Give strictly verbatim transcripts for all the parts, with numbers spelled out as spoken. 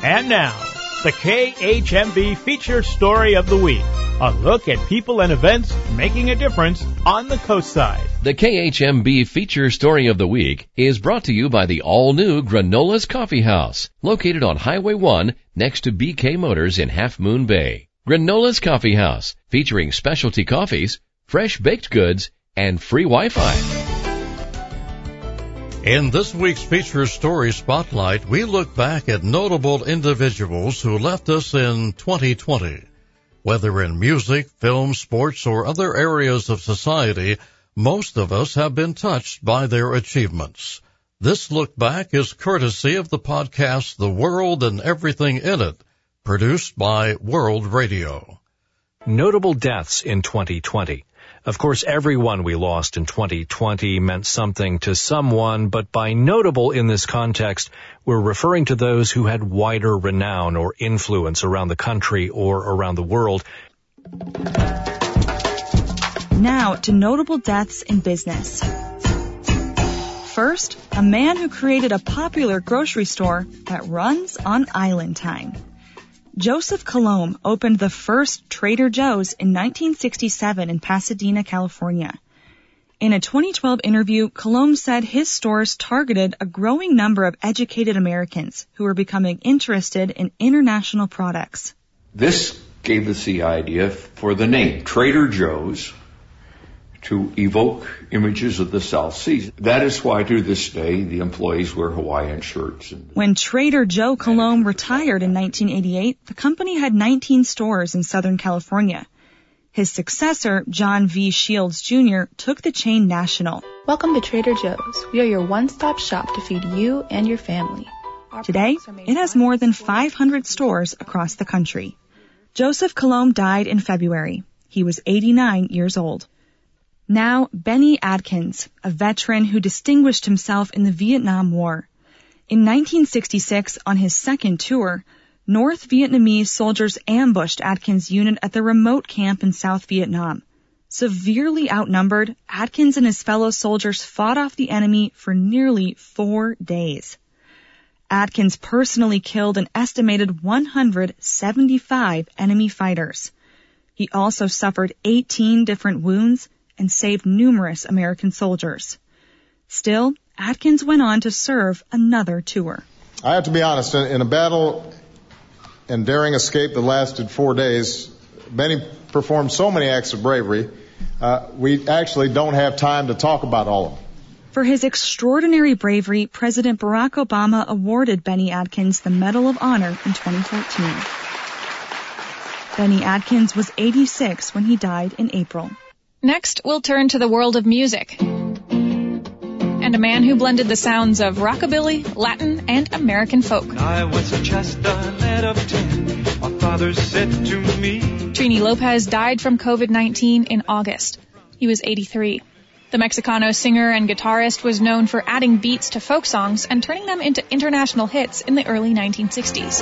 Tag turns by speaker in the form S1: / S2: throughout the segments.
S1: And now, the K H M B Feature Story of the Week. A look at people and events making a difference on the coast side.
S2: The K H M B Feature Story of the Week is brought to you by the all-new Granola's Coffee House, located on Highway one next to B K Motors in Half Moon Bay. Granola's Coffee House, featuring specialty coffees, fresh baked goods, and free Wi-Fi.
S3: In this week's Feature Story Spotlight, we look back at notable individuals who left us in twenty twenty. Whether in music, film, sports, or other areas of society, most of us have been touched by their achievements. This look back is courtesy of the podcast The World and Everything in It, produced by World Radio.
S4: Notable deaths in twenty twenty. Of course, everyone we lost in twenty twenty meant something to someone, but by notable in this context, we're referring to those who had wider renown or influence around the country or around the world.
S5: Now to notable deaths in business. First, a man who created a popular grocery store that runs on island time. Joseph Coulombe opened the first Trader Joe's in nineteen sixty-seven in Pasadena, California. In a twenty twelve interview, Coulombe said his stores targeted a growing number of educated Americans who were becoming interested in international products.
S6: This gave us the idea for the name, Trader Joe's, to evoke images of the South Seas. That is why to this day the employees wear Hawaiian shirts.
S5: When Trader Joe Coulombe retired in nineteen eighty-eight, the company had nineteen stores in Southern California. His successor, John V. Shields Junior, took the chain national.
S7: Welcome to Trader Joe's. We are your one-stop shop to feed you and your family. Our
S5: Today, it has more than five hundred stores across the country. Joseph Coulombe died in February. He was eighty-nine years old. Now, Benny Adkins, a veteran who distinguished himself in the Vietnam War. In nineteen sixty-six, on his second tour, North Vietnamese soldiers ambushed Adkins' unit at the remote camp in South Vietnam. Severely outnumbered, Adkins and his fellow soldiers fought off the enemy for nearly four days. Adkins personally killed an estimated one hundred seventy-five enemy fighters. He also suffered eighteen different wounds and saved numerous American soldiers. Still, Adkins went on to serve another tour.
S8: I have to be honest, in a battle and daring escape that lasted four days, Benny performed so many acts of bravery, uh, we actually don't have time to talk about all of them.
S5: For his extraordinary bravery, President Barack Obama awarded Benny Adkins the Medal of Honor in twenty fourteen. Benny Adkins was eighty-six when he died in April.
S9: Next, we'll turn to the world of music and a man who blended the sounds of rockabilly, Latin, and American folk.
S10: I was a chestnut of ten, my father said to me.
S9: Trini Lopez died from covid nineteen in August. He was eighty-three. The Mexicano singer and guitarist was known for adding beats to folk songs and turning them into international hits in the early nineteen sixties.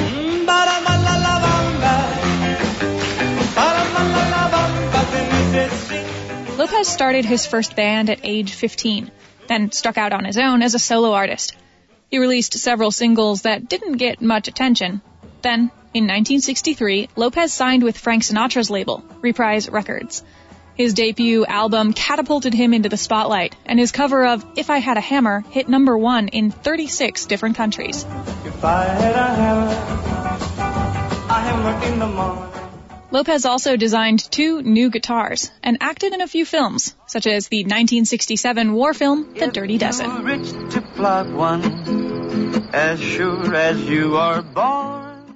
S9: Lopez started his first band at age fifteen, then struck out on his own as a solo artist. He released several singles that didn't get much attention. Then, in nineteen sixty-three, Lopez signed with Frank Sinatra's label, Reprise Records. His debut album catapulted him into the spotlight, and his cover of If I Had a Hammer hit number one in thirty-six different countries.
S10: If I had a hammer, a hammer in the morning.
S9: Lopez also designed two new guitars and acted in a few films, such as the nineteen sixty-seven war film The Dirty Dozen.
S10: You're rich to plug one, as sure as you are born.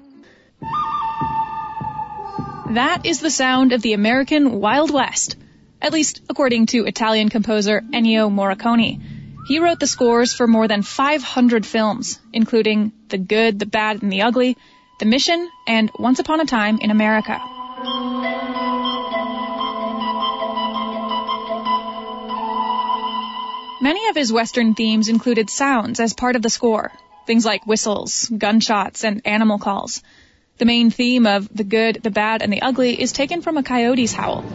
S9: That is the sound of the American Wild West, at least according to Italian composer Ennio Morricone. He wrote the scores for more than five hundred films, including The Good, the Bad, and the Ugly, The Mission, and Once Upon a Time in America. Many of his Western themes included sounds as part of the score, things like whistles, gunshots, and animal calls. The main theme of The Good, the Bad, and the Ugly is taken from a coyote's howl.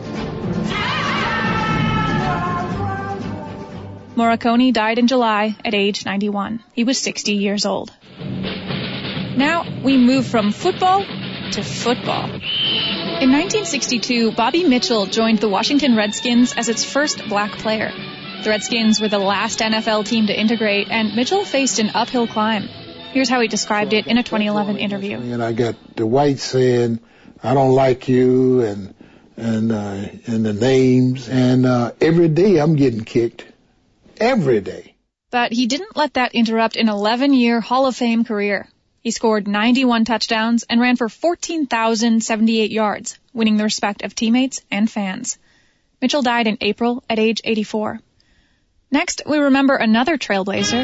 S9: Morricone died in July at age ninety-one. He was sixty years old. Now we move from football to football. In nineteen sixty-two, Bobby Mitchell joined the Washington Redskins as its first black player. The Redskins were the last N F L team to integrate, and Mitchell faced an uphill climb. Here's how he described it in a twenty eleven interview.
S11: And I got the whites saying, I don't like you, and and uh, and the names, and uh, every day I'm getting kicked. Every day.
S9: But he didn't let that interrupt an eleven-year Hall of Fame career. He scored ninety-one touchdowns and ran for fourteen thousand seventy-eight yards, winning the respect of teammates and fans. Mitchell died in April at age eighty-four. Next, we remember another trailblazer.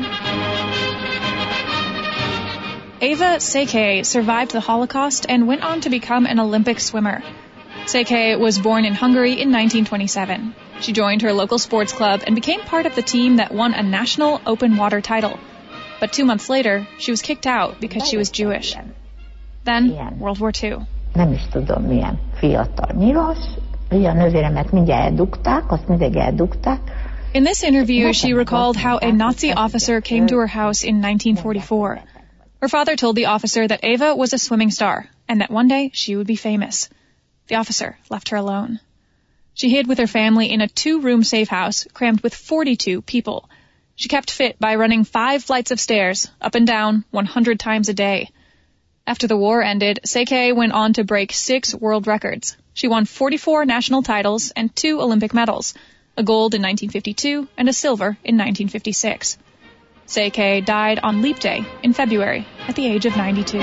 S9: Ava Seke survived the Holocaust and went on to become an Olympic swimmer. Seke was born in Hungary in nineteen twenty-seven. She joined her local sports club and became part of the team that won a national open water title. But two months later, she was kicked out because she was Jewish. Then, World War Two.
S12: Nem is tudom, milyen fiatal nyilas. Ugye a nővéremet mindjárt eldugták, azt mindig eldugták.
S9: In this interview, she recalled how a Nazi officer came to her house in nineteen forty-four. Her father told the officer that Ava was a swimming star and that one day she would be famous. The officer left her alone. She hid with her family in a two-room safe house crammed with forty-two people. She kept fit by running five flights of stairs, up and down, one hundred times a day. After the war ended, Seke went on to break six world records. She won forty-four national titles and two Olympic medals, a gold in nineteen fifty-two and a silver in nineteen fifty-six. Seke died on Leap Day in February at the age of ninety-two.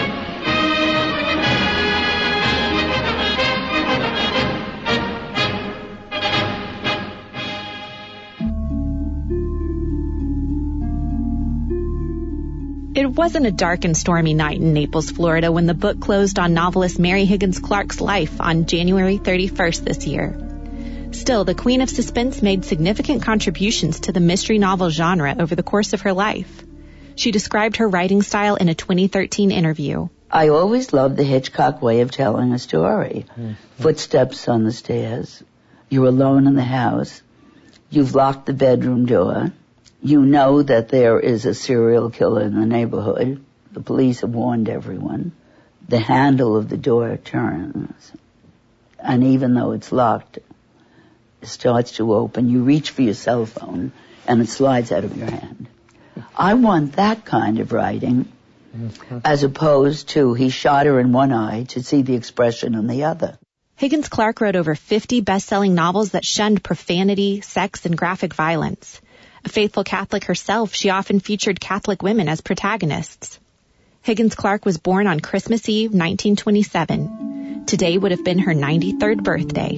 S13: It wasn't a dark and stormy night in Naples, Florida, when the book closed on novelist Mary Higgins Clark's life on January thirty-first this year. Still, the Queen of Suspense made significant contributions to the mystery novel genre over the course of her life. She described her writing style in a twenty thirteen interview.
S14: I always loved the Hitchcock way of telling a story. Mm-hmm. Footsteps on the stairs. You're alone in the house. You've locked the bedroom door. You know that there is a serial killer in the neighborhood. The police have warned everyone. The handle of the door turns. And even though it's locked, it starts to open. You reach for your cell phone, and it slides out of your hand. I want that kind of writing, as opposed to he shot her in one eye to see the expression in the other.
S13: Higgins Clark wrote over fifty best-selling novels that shunned profanity, sex, and graphic violence. A faithful Catholic herself, she often featured Catholic women as protagonists. Higgins Clark was born on Christmas Eve, nineteen twenty-seven. Today would have been her ninety-third birthday.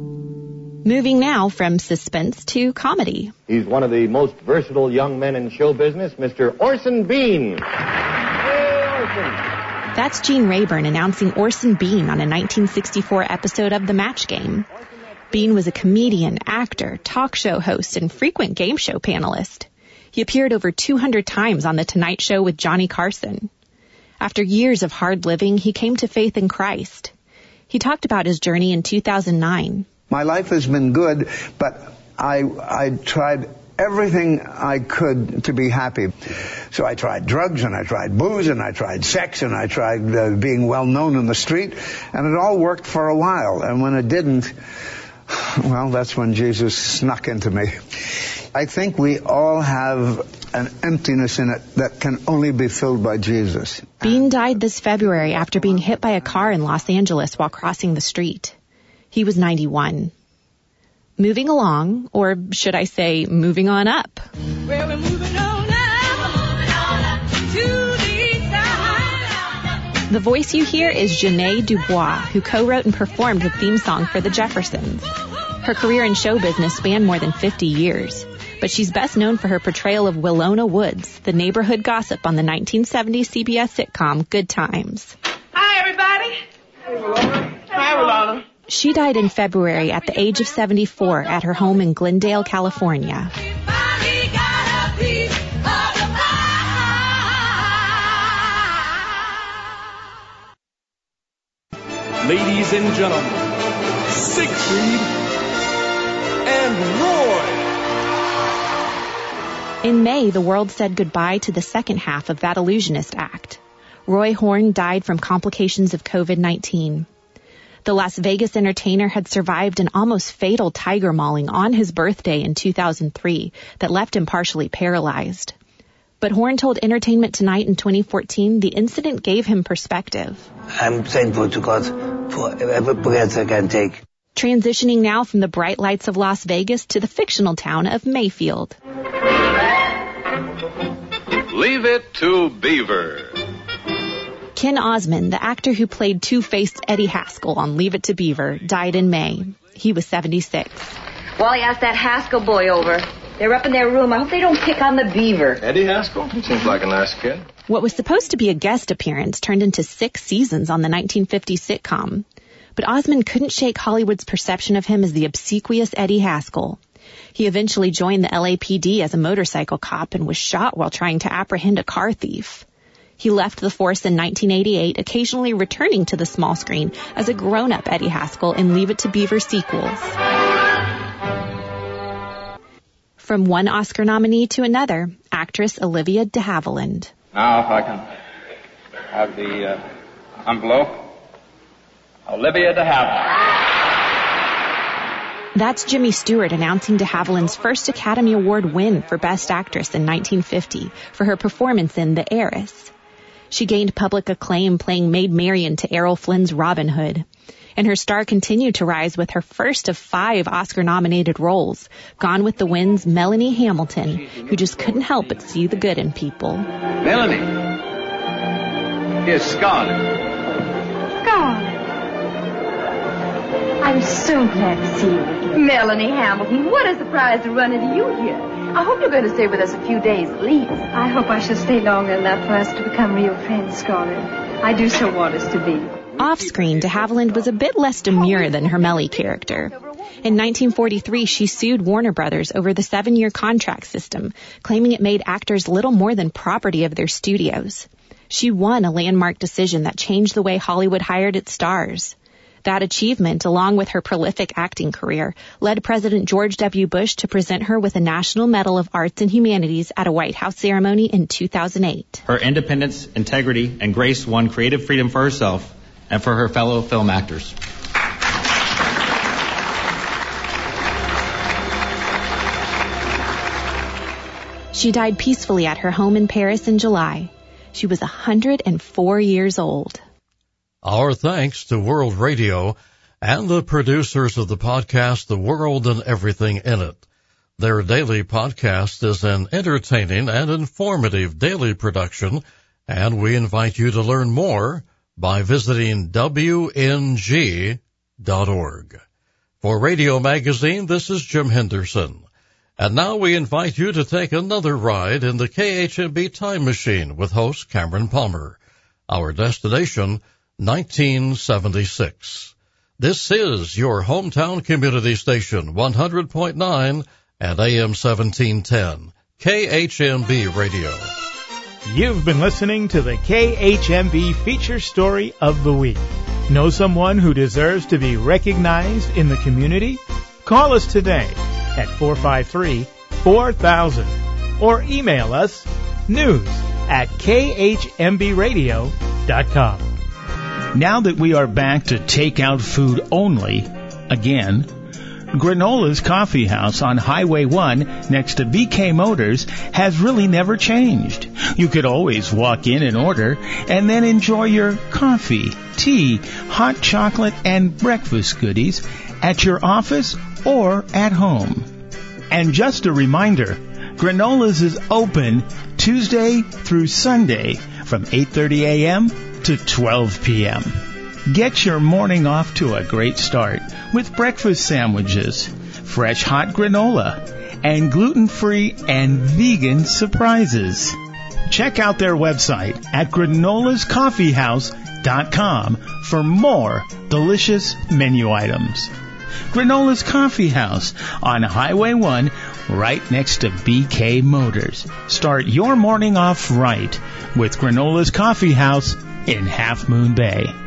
S13: Moving now from suspense to comedy.
S15: He's one of the most versatile young men in show business, Mister Orson Bean. Hey, Orson.
S13: That's Gene Rayburn announcing Orson Bean on a nineteen sixty-four episode of The Match Game. Bean was a comedian, actor, talk show host, and frequent game show panelist. He appeared over two hundred times on The Tonight Show with Johnny Carson. After years of hard living, he came to faith in Christ. He talked about his journey in two thousand nine.
S16: My life has been good, but I I tried everything I could to be happy. So I tried drugs, and I tried booze, and I tried sex, and I tried uh, being well known in the street, and it all worked for a while. And when it didn't, well, that's when Jesus snuck into me. I think we all have an emptiness in it that can only be filled by Jesus.
S13: Bean died this February after being hit by a car in Los Angeles while crossing the street. He was ninety-one. Moving along, or should I say, moving on up.
S17: Well, we're moving on up, moving on up to the side.
S13: The voice you hear is Janae Dubois, who co-wrote and performed the theme song for The Jeffersons. Her career in show business spanned more than fifty years, but she's best known for her portrayal of Willona Woods, the neighborhood gossip on the nineteen seventies C B S sitcom Good Times.
S17: Hi, everybody. Hey, Willona. Hi, Willona.
S13: She died in February at the age of seventy-four at her home in Glendale, California.
S18: Ladies and gentlemen, Siegfried and Roy.
S13: In May, the world said goodbye to the second half of that illusionist act. Roy Horn died from complications of covid nineteen. The Las Vegas entertainer had survived an almost fatal tiger mauling on his birthday in two thousand three that left him partially paralyzed. But Horn told Entertainment Tonight in twenty fourteen the incident gave him perspective.
S19: I'm thankful to God for every breath I can take.
S13: Transitioning now from the bright lights of Las Vegas to the fictional town of Mayfield.
S20: Leave it to Beaver.
S13: Ken Osmond, the actor who played Two-Faced Eddie Haskell on Leave It to Beaver, died in May. He was seventy-six.
S21: Wally asked that Haskell boy over. They're up in their room. I hope they don't pick on the Beaver.
S20: Eddie Haskell? Seems like a nice kid.
S13: What was supposed to be a guest appearance turned into six seasons on the nineteen fifties sitcom. But Osmond couldn't shake Hollywood's perception of him as the obsequious Eddie Haskell. He eventually joined the L A P D as a motorcycle cop and was shot while trying to apprehend a car thief. He left the force in nineteen eighty-eight, occasionally returning to the small screen as a grown-up Eddie Haskell in Leave It to Beaver sequels. From one Oscar nominee to another, actress Olivia de Havilland.
S22: Now, if I can have the uh, envelope. Olivia de Havilland.
S13: That's Jimmy Stewart announcing de Havilland's first Academy Award win for Best Actress in nineteen fifty for her performance in The Heiress. She gained public acclaim playing Maid Marian to Errol Flynn's Robin Hood. And her star continued to rise with her first of five Oscar-nominated roles, Gone with the Wind's Melanie Hamilton, who just couldn't help but see the good in people.
S22: Melanie. Here's Scarlett.
S21: Scarlett. I'm so glad to see you again. Melanie Hamilton, what a surprise to run into you here. I hope you're going to stay with us a few days at least.
S23: I hope I shall stay long enough for us to become real friends, Scarlett. I do so want us to be.
S13: Off-screen, de Havilland was a bit less demure than her Mellie character. In nineteen forty-three, she sued Warner Brothers over the seven-year contract system, claiming it made actors little more than property of their studios. She won a landmark decision that changed the way Hollywood hired its stars. That achievement, along with her prolific acting career, led President George W. Bush to present her with a National Medal of Arts and Humanities at a White House ceremony in two thousand eight.
S24: Her independence, integrity, and grace won creative freedom for herself and for her fellow film actors.
S13: She died peacefully at her home in Paris in July. She was one hundred four years old.
S3: Our thanks to World Radio and the producers of the podcast, The World and Everything in It. Their daily podcast is an entertaining and informative daily production, and we invite you to learn more by visiting W N G dot org. For Radio Magazine, this is Jim Henderson. And now we invite you to take another ride in the K H M B Time Machine with host Cameron Palmer. Our destination, nineteen seventy-six. This is your hometown community station, one hundred point nine and A M seventeen ten, K H M B Radio.
S1: You've been listening to the K H M B Feature Story of the Week. Know someone who deserves to be recognized in the community? Call us today at four five three, four thousand or email us news at K H M B radio dot com.
S25: Now that we are back to takeout food only, again, Granola's Coffee House on Highway one next to B K Motors has really never changed. You could always walk in and order and then enjoy your coffee, tea, hot chocolate, and breakfast goodies at your office or at home. And just a reminder, Granola's is open Tuesday through Sunday from eight thirty a.m. to twelve p.m. Get your morning off to a great start with breakfast sandwiches, fresh hot granola, and gluten-free and vegan surprises. Check out their website at granolas coffee house dot com for more delicious menu items. Granola's Coffee House on Highway one, right next to B K Motors. Start your morning off right with Granola's Coffee House in Half Moon Bay.